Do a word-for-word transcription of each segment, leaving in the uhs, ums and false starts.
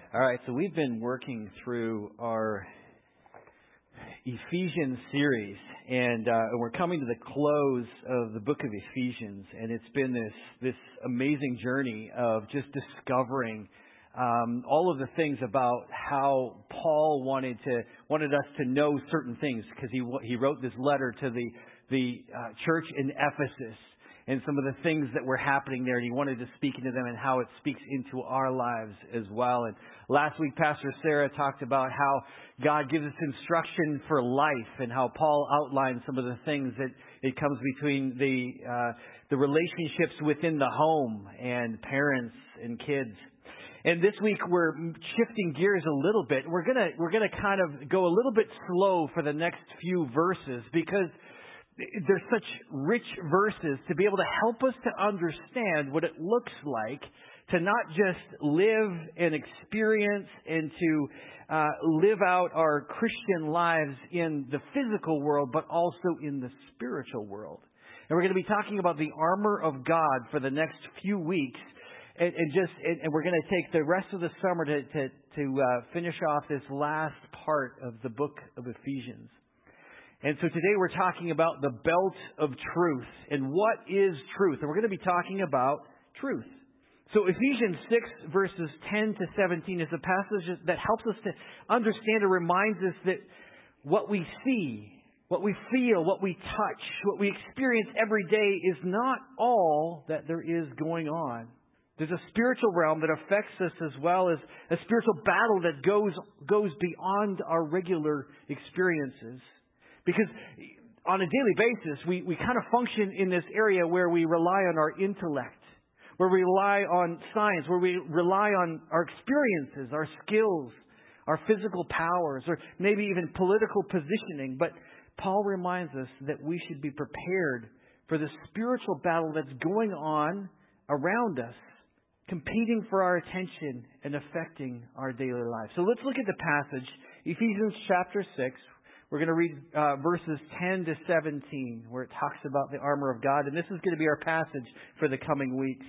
All right, so we've been working through our Ephesians series, and uh, we're coming to the close of the book of Ephesians, and it's been this this amazing journey of just discovering um, all of the things about how Paul wanted to wanted us to know certain things, because he he wrote this letter to the the uh, church in Ephesus. And some of the things that were happening there, and he wanted to speak into them and how it speaks into our lives as well. And last week, Pastor Sarah talked about how God gives us instruction for life, and how Paul outlined some of the things that it comes between the uh, the relationships within the home and parents and kids. And this week we're shifting gears a little bit. We're gonna we're gonna kind of go a little bit slow for the next few verses, because there's such rich verses to be able to help us to understand what it looks like to not just live and experience and to uh, live out our Christian lives in the physical world, but also in the spiritual world. And we're going to be talking about the armor of God for the next few weeks, and, and just and, and we're going to take the rest of the summer to to, to uh, finish off this last part of the book of Ephesians. And so today we're talking about the belt of truth. And what is truth? And we're going to be talking about truth. So Ephesians six verses ten to seventeen is a passage that helps us to understand and reminds us that what we see, what we feel, what we touch, what we experience every day is not all that there is going on. There's a spiritual realm that affects us, as well as a spiritual battle that goes goes beyond our regular experiences. Because on a daily basis, we, we kind of function in this area where we rely on our intellect, where we rely on science, where we rely on our experiences, our skills, our physical powers, or maybe even political positioning. But Paul reminds us that we should be prepared for the spiritual battle that's going on around us, competing for our attention and affecting our daily life. So let's look at the passage, Ephesians chapter six. We're going to read uh, verses ten to seventeen, where it talks about the armor of God. And this is going to be our passage for the coming weeks.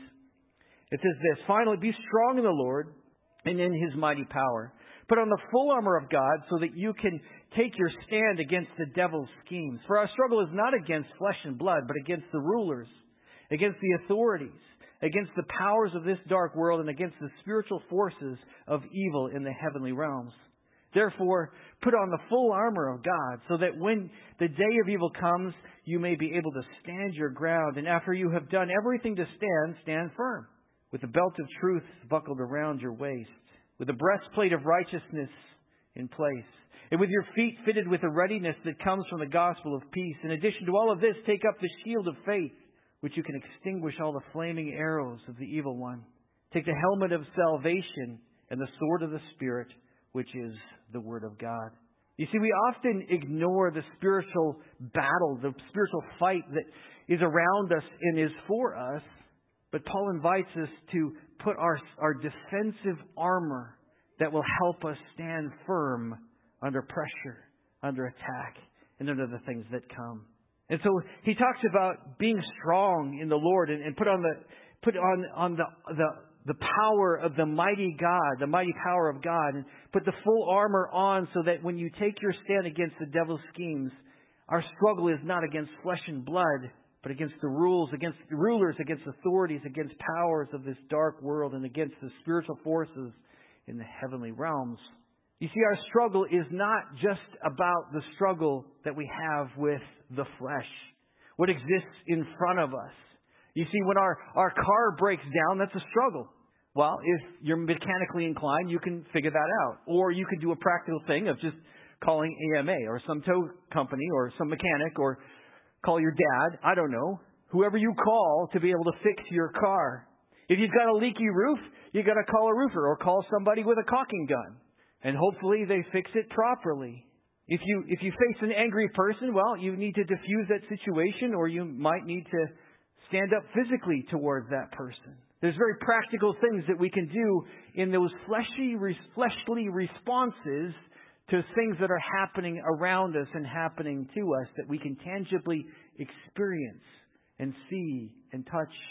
It says this: "Finally, be strong in the Lord and in His mighty power. Put on the full armor of God so that you can take your stand against the devil's schemes. For our struggle is not against flesh and blood, but against the rulers, against the authorities, against the powers of this dark world, and against the spiritual forces of evil in the heavenly realms. Therefore, put on the full armor of God, so that when the day of evil comes, you may be able to stand your ground. And after you have done everything to stand, stand firm, with the belt of truth buckled around your waist, with the breastplate of righteousness in place, and with your feet fitted with the readiness that comes from the gospel of peace. In addition to all of this, take up the shield of faith, which you can extinguish all the flaming arrows of the evil one. Take the helmet of salvation and the sword of the Spirit, which is the Word of God." You see, we often ignore the spiritual battle, the spiritual fight that is around us and is for us. But Paul invites us to put our, our defensive armor that will help us stand firm under pressure, under attack, and under the things that come. And so he talks about being strong in the Lord, and, and put on the put on on the the the power of the mighty God, the mighty power of God, and put the full armor on, so that when you take your stand against the devil's schemes, our struggle is not against flesh and blood, but against the rules, against the rulers, against authorities, against powers of this dark world, and against the spiritual forces in the heavenly realms. You see, our struggle is not just about the struggle that we have with the flesh, what exists in front of us. You see, when our, our car breaks down, that's a struggle. Well, if you're mechanically inclined, you can figure that out. Or you could do a practical thing of just calling A M A or some tow company or some mechanic, or call your dad, I don't know, whoever you call to be able to fix your car. If you've got a leaky roof, you've got to call a roofer or call somebody with a caulking gun. And hopefully they fix it properly. If you if you face an angry person, well, you need to diffuse that situation, or you might need to stand up physically towards that person. There's very practical things that we can do in those fleshy, fleshly responses to things that are happening around us and happening to us, that we can tangibly experience and see and touch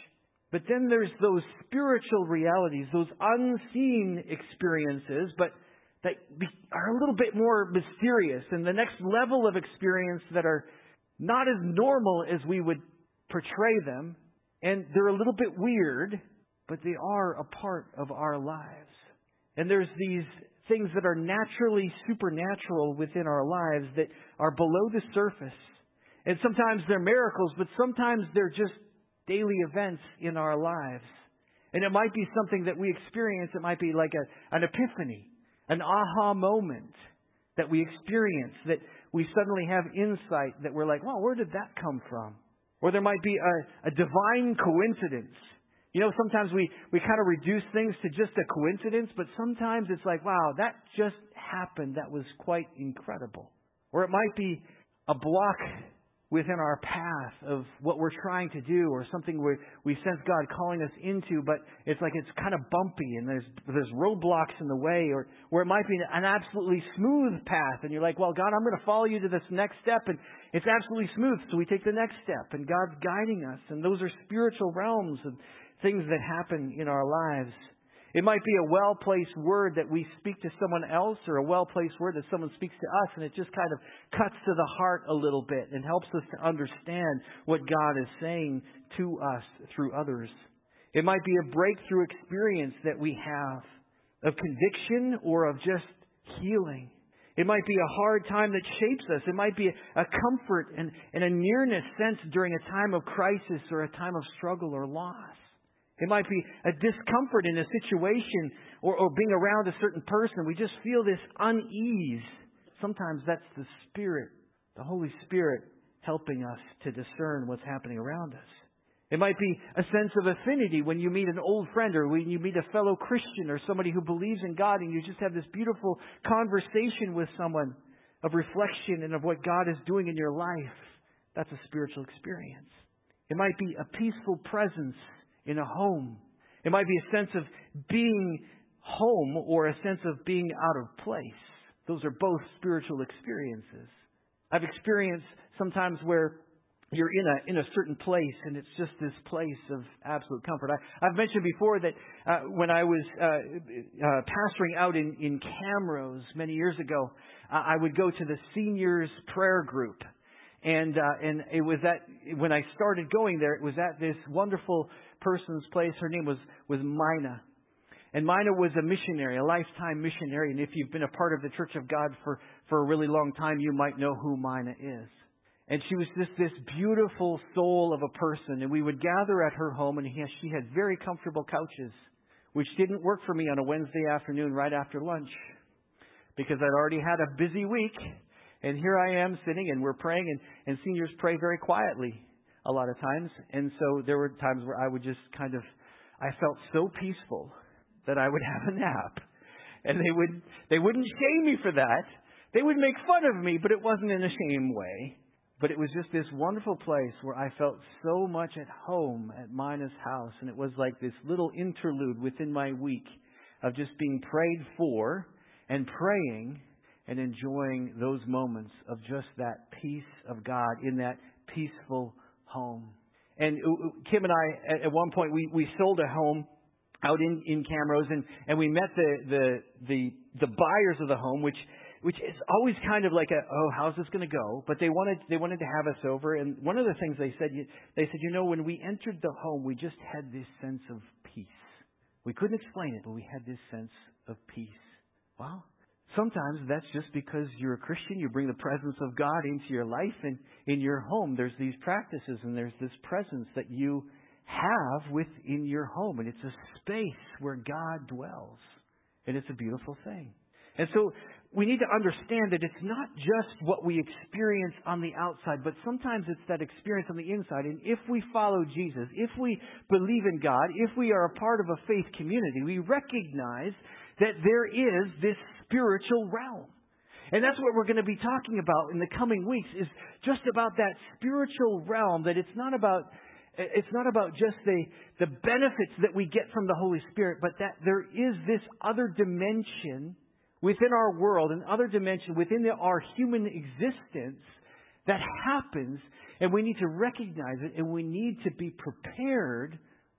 But then there's those spiritual realities, those unseen experiences, but that are a little bit more mysterious, and the next level of experience that are not as normal as we would portray them, and they're a little bit weird, but they are a part of our lives. And there's these things that are naturally supernatural within our lives that are below the surface. And sometimes they're miracles, but sometimes they're just daily events in our lives. And it might be something that we experience. It might be like a, an epiphany, an aha moment that we experience, that we suddenly have insight that we're like, well, where did that come from? Or there might be a, a divine coincidence. You know, sometimes we, we kind of reduce things to just a coincidence, but sometimes it's like, wow, that just happened. That was quite incredible. Or it might be a block within our path of what we're trying to do, or something where we sense God calling us into, but it's like it's kind of bumpy and there's there's roadblocks in the way, or where it might be an absolutely smooth path and you're like, well, God, I'm going to follow you to this next step, and it's absolutely smooth, so we take the next step and God's guiding us. And those are spiritual realms of things that happen in our lives. It might be a well-placed word that we speak to someone else, or a well-placed word that someone speaks to us, and it just kind of cuts to the heart a little bit and helps us to understand what God is saying to us through others. It might be a breakthrough experience that we have of conviction or of just healing. It might be a hard time that shapes us. It might be a comfort and, and a nearness sense during a time of crisis or a time of struggle or loss. It might be a discomfort in a situation, or, or being around a certain person. We just feel this unease. Sometimes that's the Spirit, the Holy Spirit, helping us to discern what's happening around us. It might be a sense of affinity when you meet an old friend, or when you meet a fellow Christian, or somebody who believes in God, and you just have this beautiful conversation with someone of reflection and of what God is doing in your life. That's a spiritual experience. It might be a peaceful presence in a home. It might be a sense of being home, or a sense of being out of place. Those are both spiritual experiences. I've experienced sometimes where you're in a in a certain place, and it's just this place of absolute comfort. I, I've mentioned before that uh, when I was uh, uh, pastoring out in, in Camrose many years ago, uh, I would go to the seniors prayer group. And uh, and it was at, when I started going there, it was at this wonderful person's place. Her name was, was Mina. And Mina was a missionary, a lifetime missionary. And if you've been a part of the Church of God for, for a really long time, you might know who Mina is. And she was just this beautiful soul of a person. And we would gather at her home, and he, she had very comfortable couches, which didn't work for me on a Wednesday afternoon right after lunch, because I'd already had a busy week. And here I am sitting, and we're praying, and, and seniors pray very quietly a lot of times. And so there were times where I would just kind of, I felt so peaceful that I would have a nap. And they would, they wouldn't shame me for that. They would make fun of me, but it wasn't in a shame way. But it was just this wonderful place where I felt so much at home at Mina's house. And it was like this little interlude within my week of just being prayed for and praying and enjoying those moments of just that peace of God in that peaceful home. And Kim and I, at one point, we, we sold a home out in, in Camrose, and, and we met the, the the the buyers of the home, which which is always kind of like a, oh, how's this going to go? But they wanted they wanted to have us over, and one of the things they said, they said, you know, when we entered the home, we just had this sense of peace. We couldn't explain it, but we had this sense of peace. Well, sometimes that's just because you're a Christian. You bring the presence of God into your life, and in your home there's these practices and there's this presence that you have within your home. And it's a space where God dwells. And it's a beautiful thing. And so we need to understand that it's not just what we experience on the outside, but sometimes it's that experience on the inside. And if we follow Jesus, if we believe in God, if we are a part of a faith community, we recognize that there is this spiritual realm. And that's what we're going to be talking about in the coming weeks, is just about that spiritual realm, that it's not about it's not about just the, the benefits that we get from the Holy Spirit, but that there is this other dimension within our world, an other dimension within the, our human existence that happens, and we need to recognize it, and we need to be prepared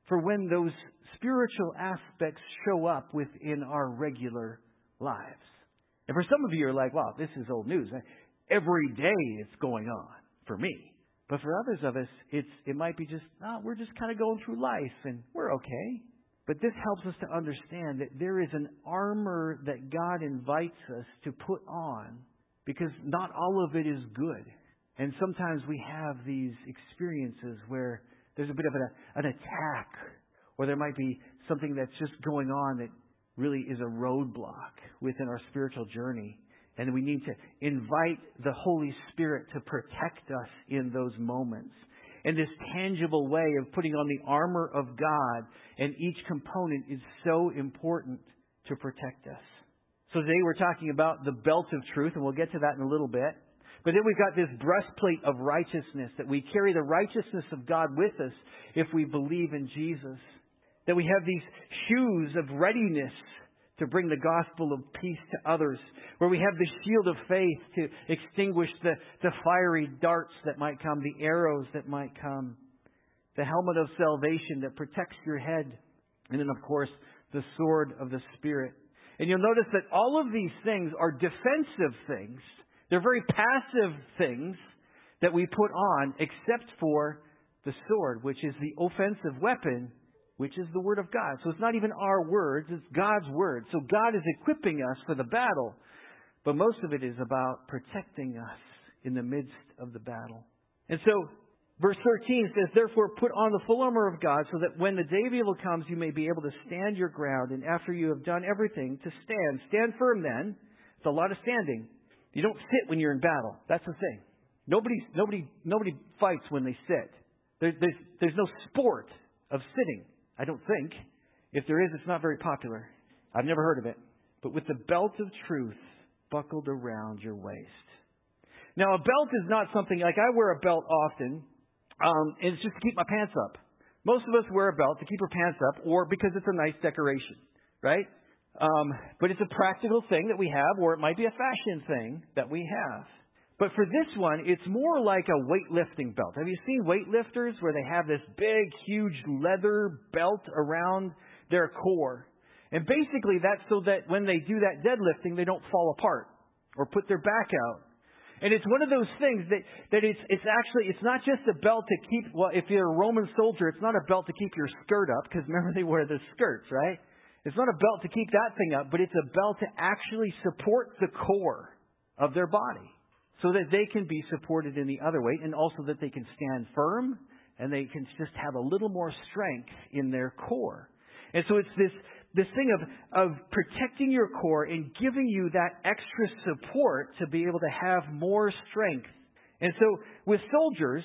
for when those spiritual aspects show up within our regular lives. And for some of you, you're like, wow, this is old news. Every day it's going on for me. But for others of us, it's it might be just, oh, we're just kind of going through life and we're okay. But this helps us to understand that there is an armor that God invites us to put on, because not all of it is good. And sometimes we have these experiences where there's a bit of an, an attack, or there might be something that's just going on that really is a roadblock within our spiritual journey. And we need to invite the Holy Spirit to protect us in those moments. And this tangible way of putting on the armor of God, and each component is so important to protect us. So today we're talking about the belt of truth, and we'll get to that in a little bit. But then we've got this breastplate of righteousness, that we carry the righteousness of God with us if we believe in Jesus. That we have these shoes of readiness to bring the gospel of peace to others. Where we have the shield of faith to extinguish the, the fiery darts that might come, the arrows that might come. The helmet of salvation that protects your head. And then, of course, the sword of the Spirit. And you'll notice that all of these things are defensive things. They're very passive things that we put on, except for the sword, which is the offensive weapon, which is the Word of God. So it's not even our words, it's God's Word. So God is equipping us for the battle. But most of it is about protecting us in the midst of the battle. And so, verse thirteen says, therefore put on the full armor of God, so that when the day of evil comes, you may be able to stand your ground. And after you have done everything, to stand. Stand firm then. It's a lot of standing. You don't sit when you're in battle. That's the thing. Nobody, nobody, nobody fights when they sit. There, there's, there's no sport of sitting, I don't think. If there is, it's not very popular. I've never heard of it. But with the belt of truth buckled around your waist. Now, a belt is not something like I wear a belt often, um, and it's just to keep my pants up. Most of us wear a belt to keep our pants up, or because it's a nice decoration, right? Um, but it's a practical thing that we have, or it might be a fashion thing that we have. But for this one, it's more like a weightlifting belt. Have you seen weightlifters where they have this big, huge leather belt around their core? And basically that's so that when they do that deadlifting, they don't fall apart or put their back out. And it's one of those things that, that it's, it's actually, it's not just a belt to keep, well, if you're a Roman soldier, it's not a belt to keep your skirt up, because remember they wear the skirts, right? It's not a belt to keep that thing up, but it's a belt to actually support the core of their body, so that they can be supported in the other way, and also that they can stand firm and they can just have a little more strength in their core. And so it's this this thing of, of protecting your core and giving you that extra support to be able to have more strength. And so with soldiers,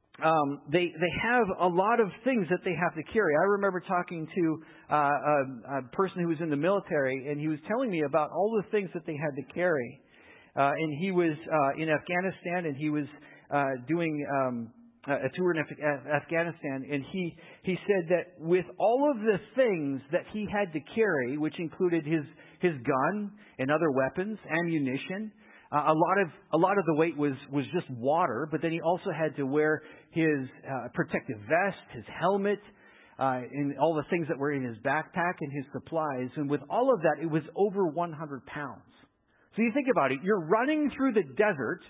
um, they they have a lot of things that they have to carry. I remember talking to uh, a, a person who was in the military, and he was telling me about all the things that they had to carry. Uh, and he was uh, in Afghanistan, and he was uh, doing um, a tour in Af- Afghanistan. And he he said that with all of the things that he had to carry, which included his his gun and other weapons, ammunition, uh, a lot of a lot of the weight was was just water. But then he also had to wear his uh, protective vest, his helmet, uh, and all the things that were in his backpack and his supplies. And with all of that, it was over one hundred pounds. So you think about it, you're running through the desert.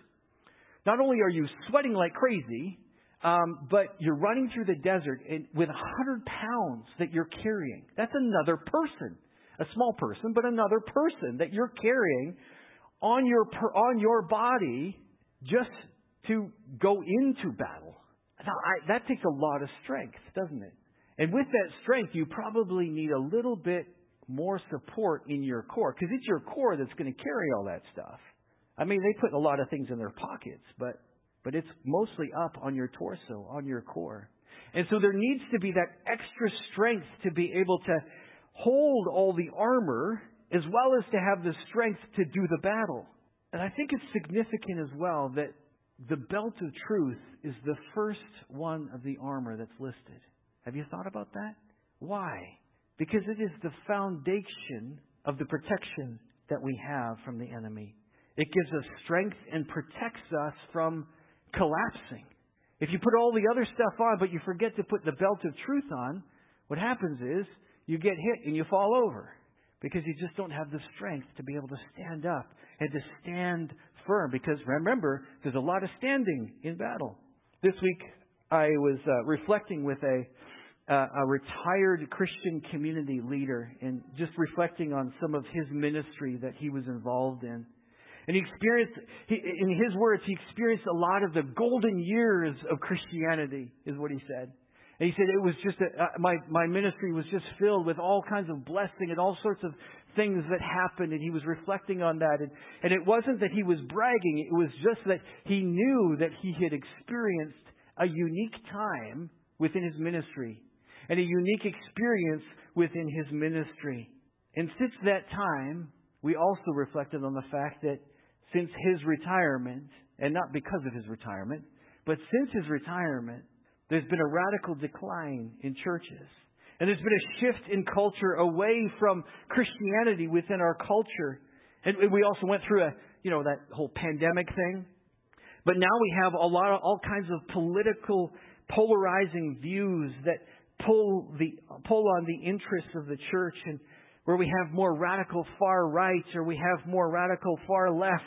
Not only are you sweating like crazy, um, but you're running through the desert and with one hundred pounds that you're carrying. That's another person. A small person, but another person that you're carrying on your on your body just to go into battle. Now, I, that takes a lot of strength, doesn't it? And with that strength, you probably need a little bit more support in your core, because it's your core that's going to carry all that stuff. I mean, they put a lot of things in their pockets, but but it's mostly up on your torso, on your core. And so there needs to be that extra strength to be able to hold all the armor, as well as to have the strength to do the battle. And I think it's significant as well that the belt of truth is the first one of the armor that's listed. Have you thought about that? Why? Because it is the foundation of the protection that we have from the enemy. It gives us strength and protects us from collapsing. If you put all the other stuff on, but you forget to put the belt of truth on, What happens is you get hit and you fall over because you just don't have the strength to be able to stand up and to stand firm. Because remember, there's a lot of standing in battle. This week I was uh, reflecting with a uh, a retired Christian community leader and just reflecting on some of his ministry that he was involved in. And he experienced, he, in his words, he experienced a lot of the golden years of Christianity, is what he said. And he said it was just, a, uh, my, my ministry was just filled with all kinds of blessing and all sorts of things that happened. And he was reflecting on that. And, and it wasn't that he was bragging. It was just that he knew that he had experienced a unique time within his ministry and a unique experience within his ministry. And since that time, we also reflected on the fact that since his retirement, and not because of his retirement, but since his retirement, there's been a radical decline in churches. And there's been a shift in culture away from Christianity within our culture. And we also went through a, you know, that whole pandemic thing. But now we have a lot of all kinds of political polarizing views that pull the pull on the interests of the church, and where we have more radical far right or we have more radical far left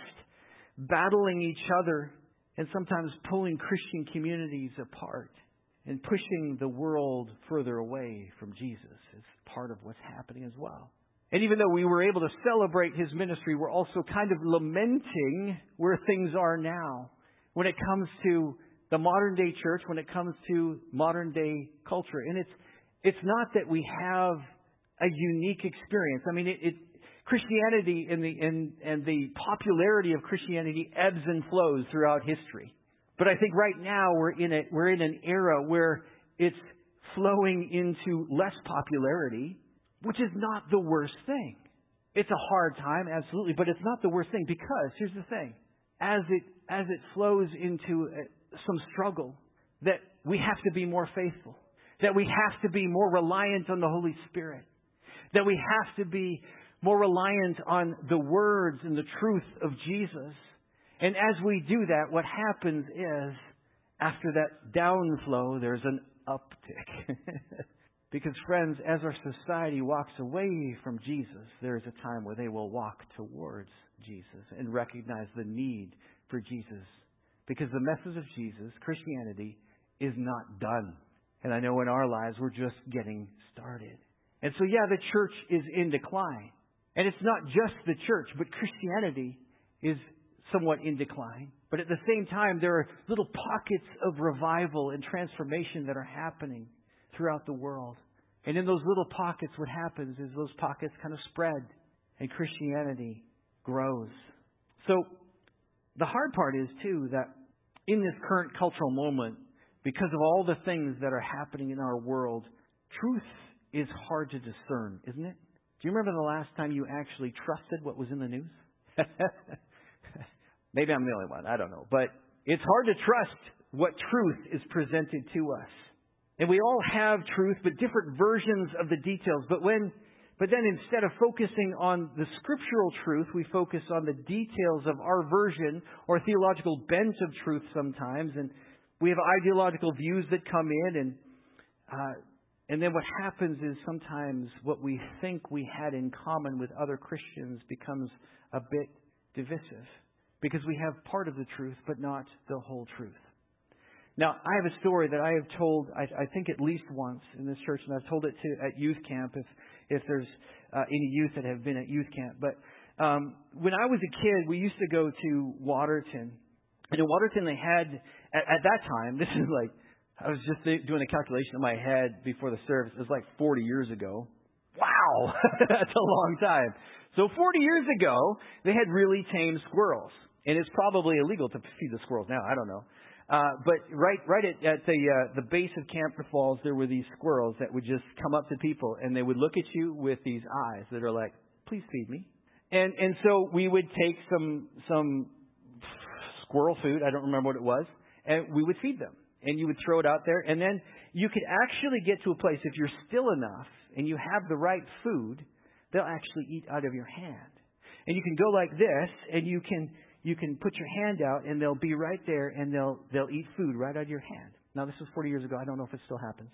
battling each other and sometimes pulling Christian communities apart and pushing the world further away from Jesus is part of what's happening as well. And even though we were able to celebrate his ministry, we're also kind of lamenting where things are now when it comes to the modern day church, when it comes to modern day culture. And it's it's not that we have a unique experience. I mean, it, it Christianity and the and, and the popularity of Christianity ebbs and flows throughout history. But I think right now we're in a we're in an era where it's flowing into less popularity, which is not the worst thing. It's a hard time, absolutely, but it's not the worst thing, because here's the thing: as it as it flows into a, some struggle, that we have to be more faithful, that we have to be more reliant on the Holy Spirit, that we have to be more reliant on the words and the truth of Jesus. And as we do that, what happens is, after that downflow, there's an uptick. Because, friends, as our society walks away from Jesus, there is a time where they will walk towards Jesus and recognize the need for Jesus. Because the message of Jesus, Christianity, is not done. And I know in our lives we're just getting started. And so, yeah, the church is in decline. And it's not just the church, but Christianity is somewhat in decline. But at the same time, there are little pockets of revival and transformation that are happening throughout the world. And in those little pockets, what happens is those pockets kind of spread and Christianity grows. So the hard part is, too, that in this current cultural moment, because of all the things that are happening in our world, truth is hard to discern, isn't it? Do you remember the last time you actually trusted what was in the news? Maybe I'm the only one. I don't know. But it's hard to trust what truth is presented to us. And we all have truth, but different versions of the details. But when, but then instead of focusing on the scriptural truth, we focus on the details of our version or theological bent of truth sometimes. And we have ideological views that come in, and uh, and then what happens is sometimes what we think we had in common with other Christians becomes a bit divisive, because we have part of the truth, but not the whole truth. Now, I have a story that I have told, I, I think at least once in this church, and I've told it to at youth camp if if there's uh, any youth that have been at youth camp. But um, when I was a kid, we used to go to Waterton. And in Waterton, they had, at, at that time, this is like, I was just doing a calculation in my head before the service. It was like forty years ago. Wow! That's a long time. So forty years ago, they had really tame squirrels. And it's probably illegal to feed the squirrels now. I don't know. Uh, but right right at, at the uh, the base of Camper Falls, there were these squirrels that would just come up to people, and they would look at you with these eyes that are like, please feed me. And and so we would take some some squirrel food, I don't remember what it was, and we would feed them. And you would throw it out there, and then you could actually get to a place, if you're still enough and you have the right food, they'll actually eat out of your hand. And you can go like this, and you can you can put your hand out, and they'll be right there, and they'll they'll eat food right out of your hand. Now, this was forty years ago. I don't know if it still happens.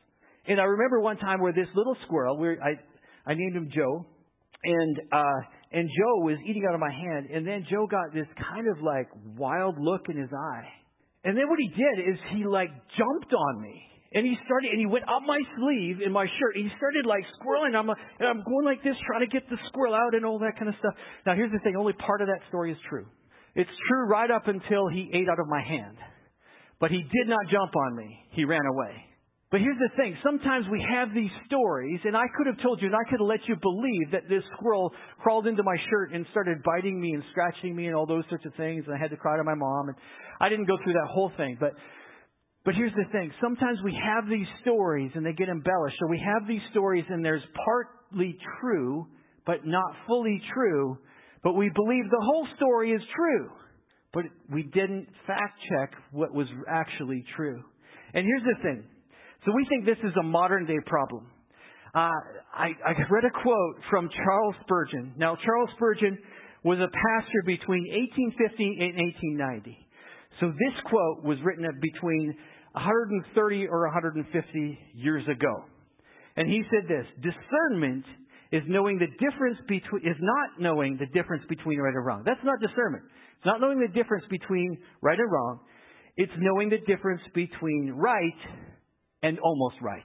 And I remember one time where this little squirrel, where I, I named him Joe, and uh, and Joe was eating out of my hand, and then Joe got this kind of like wild look in his eye. And then what he did is he like jumped on me. And he started, and he went up my sleeve in my shirt. And he started like squirreling. I'm, and I'm going like this, trying to get the squirrel out and all that kind of stuff. Now here's the thing, only part of that story is true. It's true right up until he ate out of my hand. But he did not jump on me. He ran away. But here's the thing. Sometimes we have these stories, and I could have told you, and I could have let you believe that this squirrel crawled into my shirt and started biting me and scratching me and all those sorts of things, and I had to cry to my mom. And I didn't go through that whole thing. But but here's the thing. Sometimes we have these stories, and they get embellished. Or we have these stories, and there's partly true, but not fully true. But we believe the whole story is true. But we didn't fact check what was actually true. And here's the thing. So we think this is a modern day problem. Uh, I, I read a quote from Charles Spurgeon. Now, Charles Spurgeon was a pastor between eighteen fifty and eighteen ninety. So this quote was written between one hundred thirty or one hundred fifty years ago. And he said this: discernment is knowing the difference between, is not knowing the difference between right and wrong. That's not discernment. It's not knowing the difference between right and wrong. It's knowing the difference between right and almost right.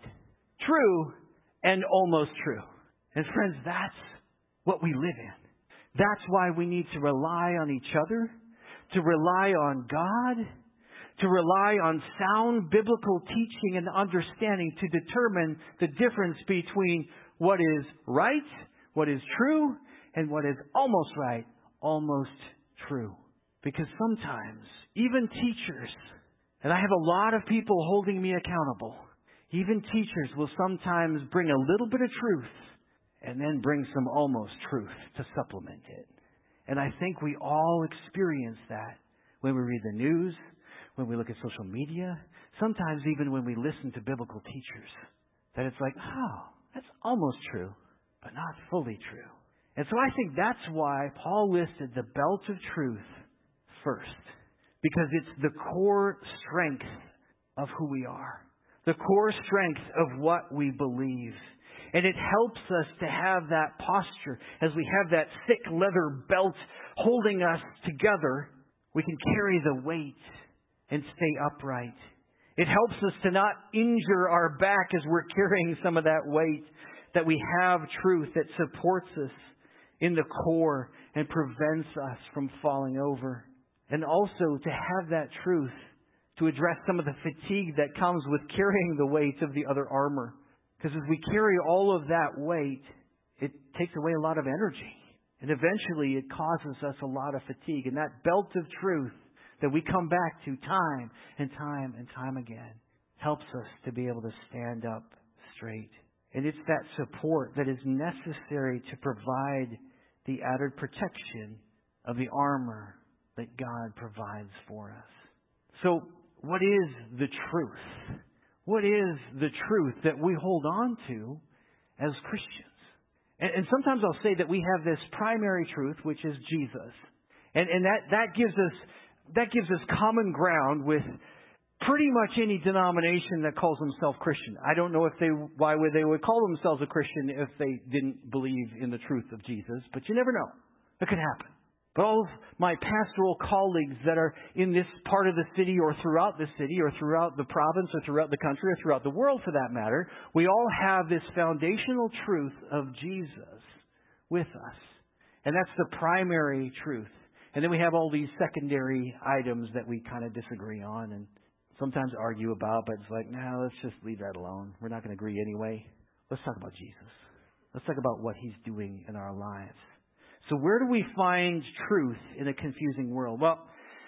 True and almost true. And friends, that's what we live in. That's why we need to rely on each other, to rely on God, to rely on sound biblical teaching and understanding to determine the difference between what is right, what is true, and what is almost right, almost true. Because sometimes, even teachers, and I have a lot of people holding me accountable, even teachers will sometimes bring a little bit of truth and then bring some almost truth to supplement it. And I think we all experience that when we read the news, when we look at social media, sometimes even when we listen to biblical teachers, that it's like, oh, that's almost true, but not fully true. And so I think that's why Paul listed the belt of truth first, because it's the core strength of who we are, the core strength of what we believe. And it helps us to have that posture. As we have that thick leather belt holding us together, we can carry the weight and stay upright. It helps us to not injure our back as we're carrying some of that weight, that we have truth that supports us in the core and prevents us from falling over. And also to have that truth to address some of the fatigue that comes with carrying the weight of the other armor. Because as we carry all of that weight, it takes away a lot of energy. And eventually it causes us a lot of fatigue. And that belt of truth that we come back to time and time and time again helps us to be able to stand up straight. And it's that support that is necessary to provide the added protection of the armor that God provides for us. So, what is the truth? What is the truth that we hold on to as Christians? And, and sometimes I'll say that we have this primary truth, which is Jesus. And, and that, that gives us that gives us common ground with pretty much any denomination that calls themselves Christian. I don't know if they why would they would call themselves a Christian if they didn't believe in the truth of Jesus, but you never know. It could happen. But all of my pastoral colleagues that are in this part of the city or throughout the city or throughout the province or throughout the country or throughout the world for that matter, we all have this foundational truth of Jesus with us. And that's the primary truth. And then we have all these secondary items that we kind of disagree on and sometimes argue about, but it's like, nah, let's just leave that alone. We're not going to agree anyway. Let's talk about Jesus. Let's talk about what He's doing in our lives. So where do we find truth in a confusing world? Well,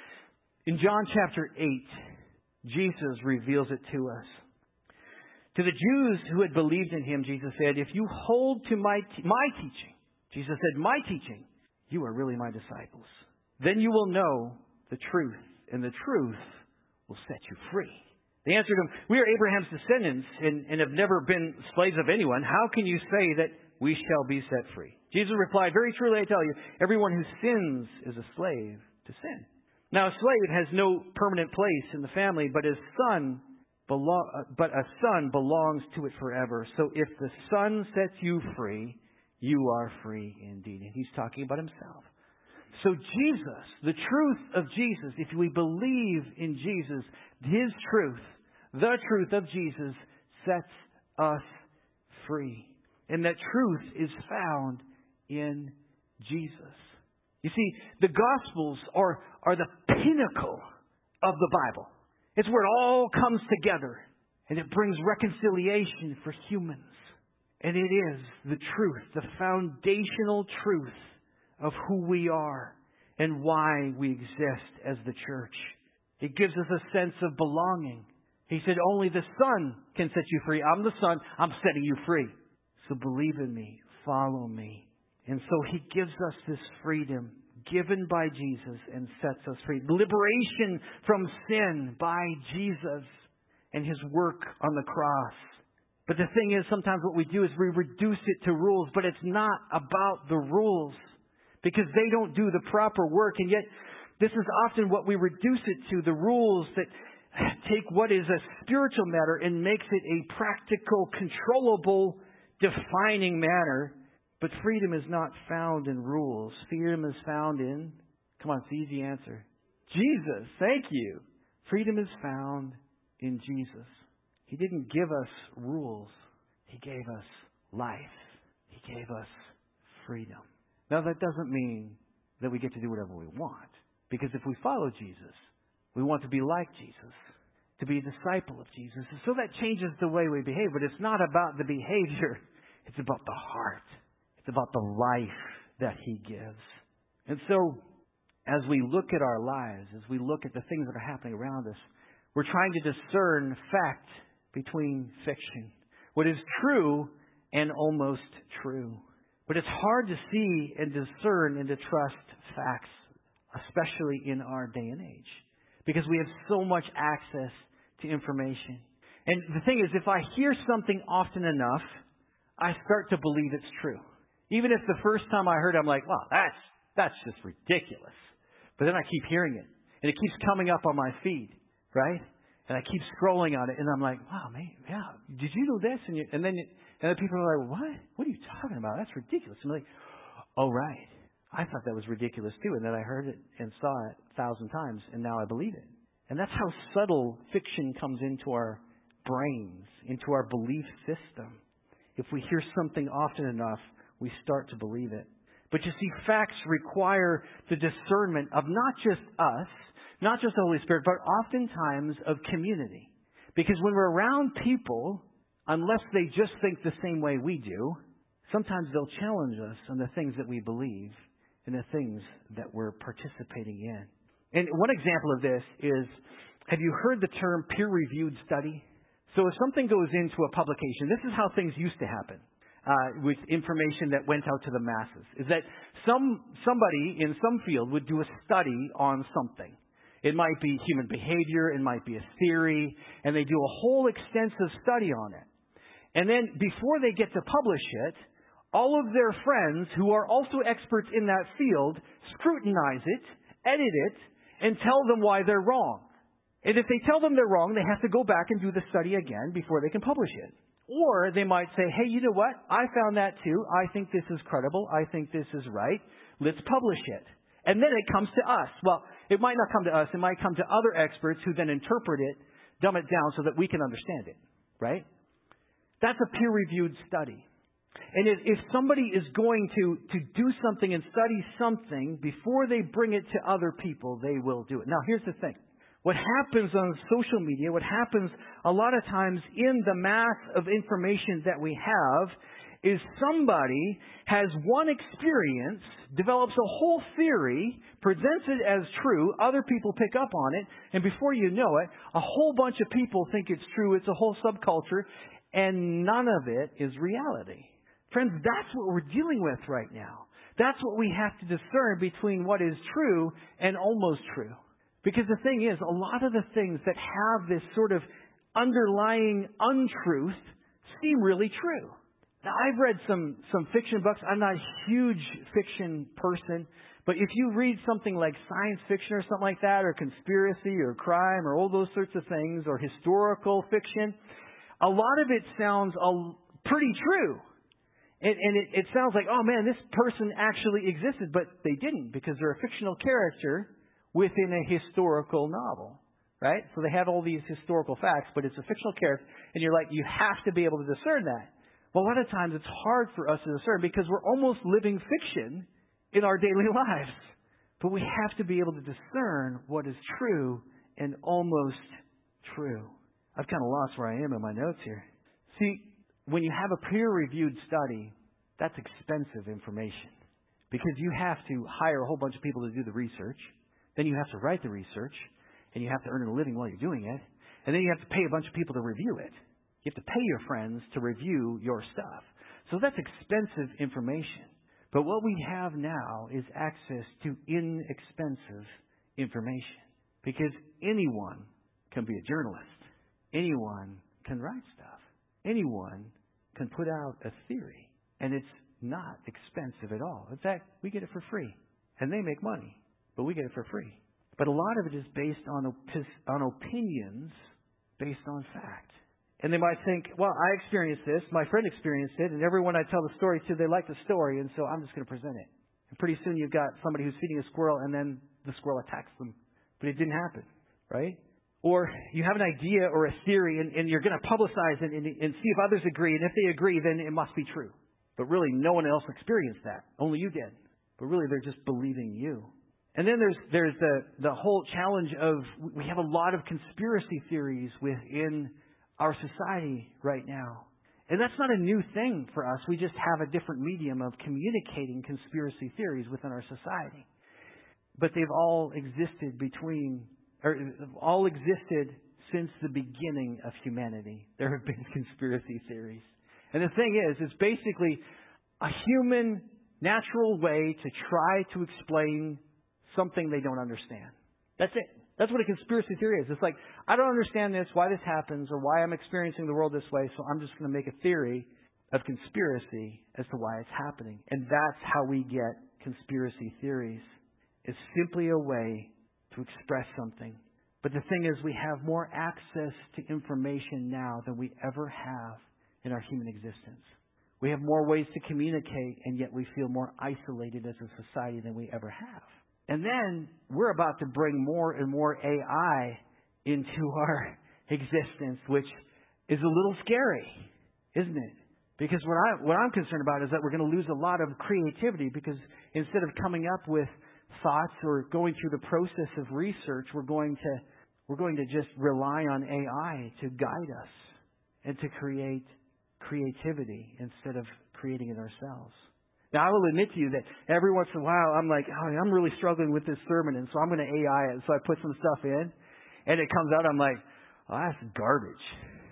in John chapter eight, Jesus reveals it to us. To the Jews who had believed in Him, Jesus said, if you hold to my te- my teaching, Jesus said, my teaching, you are really my disciples. Then you will know the truth, and the truth will set you free. They answered Him, we are Abraham's descendants and, and have never been slaves of anyone. How can you say that we shall be set free? Jesus replied, very truly I tell you, everyone who sins is a slave to sin. Now a slave has no permanent place in the family, but a son belo- uh, but a son belongs to it forever. So if the Son sets you free, you are free indeed. And he's talking about himself. So Jesus, the truth of Jesus, if we believe in Jesus, his truth, the truth of Jesus sets us free. And that truth is found in Jesus. You see, the Gospels are, are the pinnacle of the Bible. It's where it all comes together. And it brings reconciliation for humans. And it is the truth, the foundational truth of who we are and why we exist as the church. It gives us a sense of belonging. He said, only the Son can set you free. I'm the Son. I'm setting you free. So believe in me. Follow me. And so he gives us this freedom given by Jesus and sets us free. Liberation from sin by Jesus and his work on the cross. But the thing is, sometimes what we do is we reduce it to rules, but it's not about the rules because they don't do the proper work. And yet, this is often what we reduce it to, the rules that take what is a spiritual matter and makes it a practical, controllable, defining matter. But freedom is not found in rules. Freedom is found in, come on, it's the easy answer. Jesus, thank you. Freedom is found in Jesus. He didn't give us rules. He gave us life. He gave us freedom. Now that doesn't mean that we get to do whatever we want. Because if we follow Jesus, we want to be like Jesus, to be a disciple of Jesus. And so that changes the way we behave. But it's not about the behavior. It's about the heart. It's about the life that he gives. And so, as we look at our lives, as we look at the things that are happening around us, we're trying to discern fact between fiction. What is true and almost true. But it's hard to see and discern and to trust facts, especially in our day and age. Because we have so much access to information. And the thing is, if I hear something often enough, I start to believe it's true. Even if the first time I heard it, I'm like, wow, that's, that's just ridiculous. But then I keep hearing it. And it keeps coming up on my feed, right? And I keep scrolling on it. And I'm like, wow, man, yeah, did you know this? And, you, and then and then people are like, what? What are you talking about? That's ridiculous. And I'm like, oh, right. I thought that was ridiculous too. And then I heard it and saw it a thousand times. And now I believe it. And that's how subtle fiction comes into our brains, into our belief system. If we hear something often enough, we start to believe it. But you see, facts require the discernment of not just us, not just the Holy Spirit, but oftentimes of community. Because when we're around people, unless they just think the same way we do, sometimes they'll challenge us on the things that we believe and the things that we're participating in. And one example of this is, have you heard the term peer-reviewed study? So if something goes into a publication, this is how things used to happen. Uh, with information that went out to the masses, is that some somebody in some field would do a study on something. It might be human behavior, it might be a theory, and they do a whole extensive study on it. And then before they get to publish it, all of their friends who are also experts in that field scrutinize it, edit it, and tell them why they're wrong. And if they tell them they're wrong, they have to go back and do the study again before they can publish it. Or they might say, hey, you know what? I found that too. I think this is credible. I think this is right. Let's publish it. And then it comes to us. Well, it might not come to us. It might come to other experts who then interpret it, dumb it down so that we can understand it. Right? That's a peer-reviewed study. And if, if somebody is going to, to do something and study something before they bring it to other people, they will do it. Now, here's the thing. What happens on social media, what happens a lot of times in the mass of information that we have, is somebody has one experience, develops a whole theory, presents it as true, other people pick up on it, and before you know it, a whole bunch of people think it's true, it's a whole subculture, and none of it is reality. Friends, that's what we're dealing with right now. That's what we have to discern between what is true and almost true. Because the thing is, a lot of the things that have this sort of underlying untruth seem really true. Now, I've read some, some fiction books. I'm not a huge fiction person. But if you read something like science fiction or something like that, or conspiracy or crime or all those sorts of things, or historical fiction, a lot of it sounds pretty true. And, and it, it sounds like, oh man, this person actually existed, but they didn't, because they're a fictional character within a historical novel, right? So they have all these historical facts, but it's a fictional character, and you're like, you have to be able to discern that. Well, a lot of times it's hard for us to discern because we're almost living fiction in our daily lives. But we have to be able to discern what is true and almost true. I've kind of lost where I am in my notes here. See, when you have a peer-reviewed study, that's expensive information because you have to hire a whole bunch of people to do the research. Then you have to write the research, and you have to earn a living while you're doing it. And then you have to pay a bunch of people to review it. You have to pay your friends to review your stuff. So that's expensive information. But what we have now is access to inexpensive information. Because anyone can be a journalist. Anyone can write stuff. Anyone can put out a theory. And it's not expensive at all. In fact, we get it for free. And they make money. But we get it for free. But a lot of it is based on, op- on opinions based on fact. And they might think, well, I experienced this, my friend experienced it, and everyone I tell the story to, they like the story, and so I'm just going to present it. And pretty soon you've got somebody who's feeding a squirrel, and then the squirrel attacks them. But it didn't happen, right? Or you have an idea or a theory, and, and you're going to publicize it and, and see if others agree, and if they agree, then it must be true. But really, no one else experienced that. Only you did. But really, they're just believing you. And then there's there's the, the whole challenge of, we have a lot of conspiracy theories within our society right now. And that's not a new thing for us. We just have a different medium of communicating conspiracy theories within our society. But they've all existed between, or all existed since the beginning of humanity. There have been conspiracy theories. And the thing is, it's basically a human, natural way to try to explain something they don't understand. That's it. That's what a conspiracy theory is. It's like, I don't understand this, why this happens, or why I'm experiencing the world this way, so I'm just going to make a theory of conspiracy as to why it's happening. And that's how we get conspiracy theories. It's simply a way to express something. But the thing is, we have more access to information now than we ever have in our human existence. We have more ways to communicate, and yet we feel more isolated as a society than we ever have. And then we're about to bring more and more A I into our existence, which is a little scary, isn't it? Because what, I, what I'm concerned about is that we're going to lose a lot of creativity, because instead of coming up with thoughts or going through the process of research, we're going to we're going to just rely on A I to guide us and to create creativity instead of creating it ourselves. Now, I will admit to you that every once in a while, I'm like, oh, I'm really struggling with this sermon, and so I'm going to A I it. So I put some stuff in, and it comes out, I'm like, oh, that's garbage.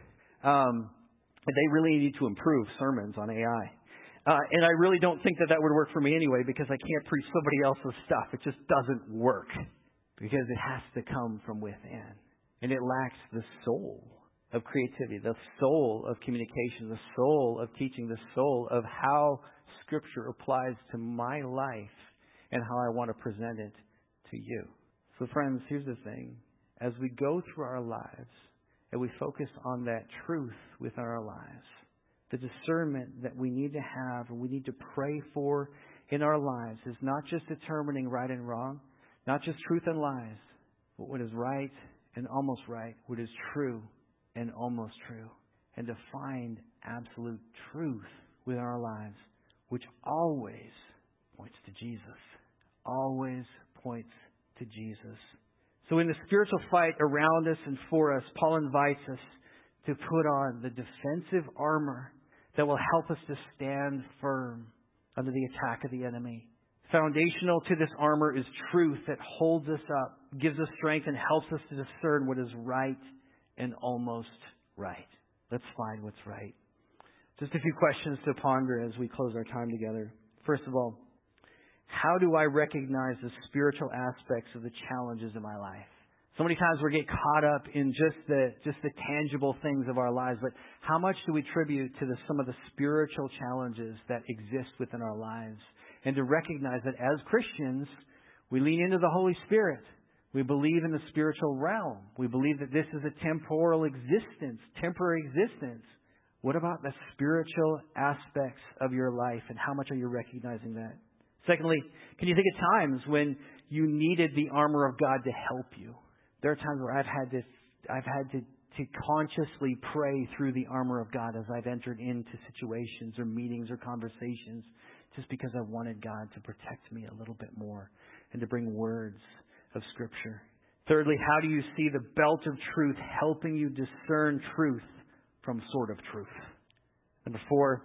Um, they really need to improve sermons on A I. Uh, and I really don't think that that would work for me anyway, because I can't preach somebody else's stuff. It just doesn't work, because it has to come from within. And it lacks the soul of creativity, the soul of communication, the soul of teaching, the soul of how Scripture applies to my life and how I want to present it to you. So friends, here's the thing. As we go through our lives and we focus on that truth within our lives, the discernment that we need to have and we need to pray for in our lives is not just determining right and wrong, not just truth and lies, but what is right and almost right, what is true and almost true, and to find absolute truth within our lives, which always points to Jesus. Always points to Jesus. So in the spiritual fight around us and for us, Paul invites us to put on the defensive armor that will help us to stand firm under the attack of the enemy. Foundational to this armor is truth that holds us up, gives us strength, and helps us to discern what is right and almost right. Let's find what's right. Just a few questions to ponder as we close our time together. First of all, how do I recognize the spiritual aspects of the challenges in my life? So many times we get caught up in just the just the tangible things of our lives, but how much do we tribute to the, some of the spiritual challenges that exist within our lives? And to recognize that as Christians, we lean into the Holy Spirit. We believe in the spiritual realm. We believe that this is a temporal existence, temporary existence. What about the spiritual aspects of your life, and how much are you recognizing that? Secondly, can you think of times when you needed the armor of God to help you? There are times where I've had to, I've had to, to consciously pray through the armor of God as I've entered into situations or meetings or conversations, just because I wanted God to protect me a little bit more and to bring words of Scripture. Thirdly, how do you see the belt of truth helping you discern truth from sort of truth? Number four,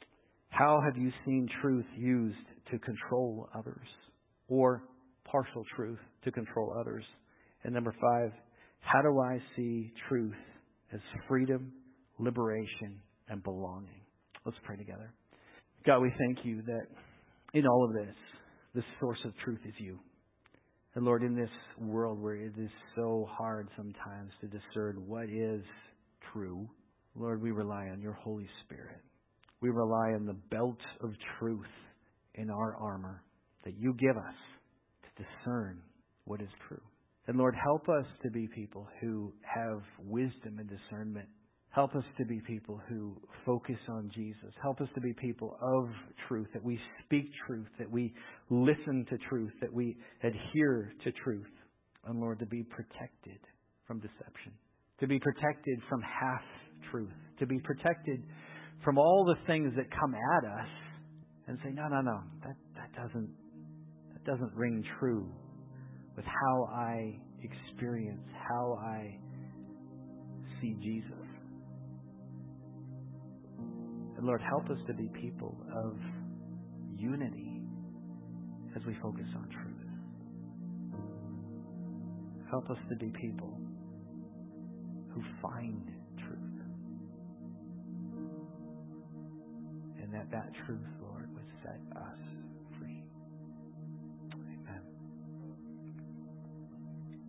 how have you seen truth used to control others, or partial truth to control others? And number five, how do I see truth as freedom, liberation, and belonging? Let's pray together. God, we thank you that in all of this, the source of truth is you. And Lord, in this world where it is so hard sometimes to discern what is true, Lord, we rely on your Holy Spirit. We rely on the belt of truth in our armor that you give us to discern what is true. And Lord, help us to be people who have wisdom and discernment. Help us to be people who focus on Jesus. Help us to be people of truth, that we speak truth, that we listen to truth, that we adhere to truth. And Lord, to be protected from deception, to be protected from half-truth, to be protected from all the things that come at us and say, no, no, no, that, that doesn't that doesn't ring true with how I experience, how I see Jesus. And Lord, help us to be people of unity as we focus on truth. Help us to be people who find truth. And that that truth, Lord, would set us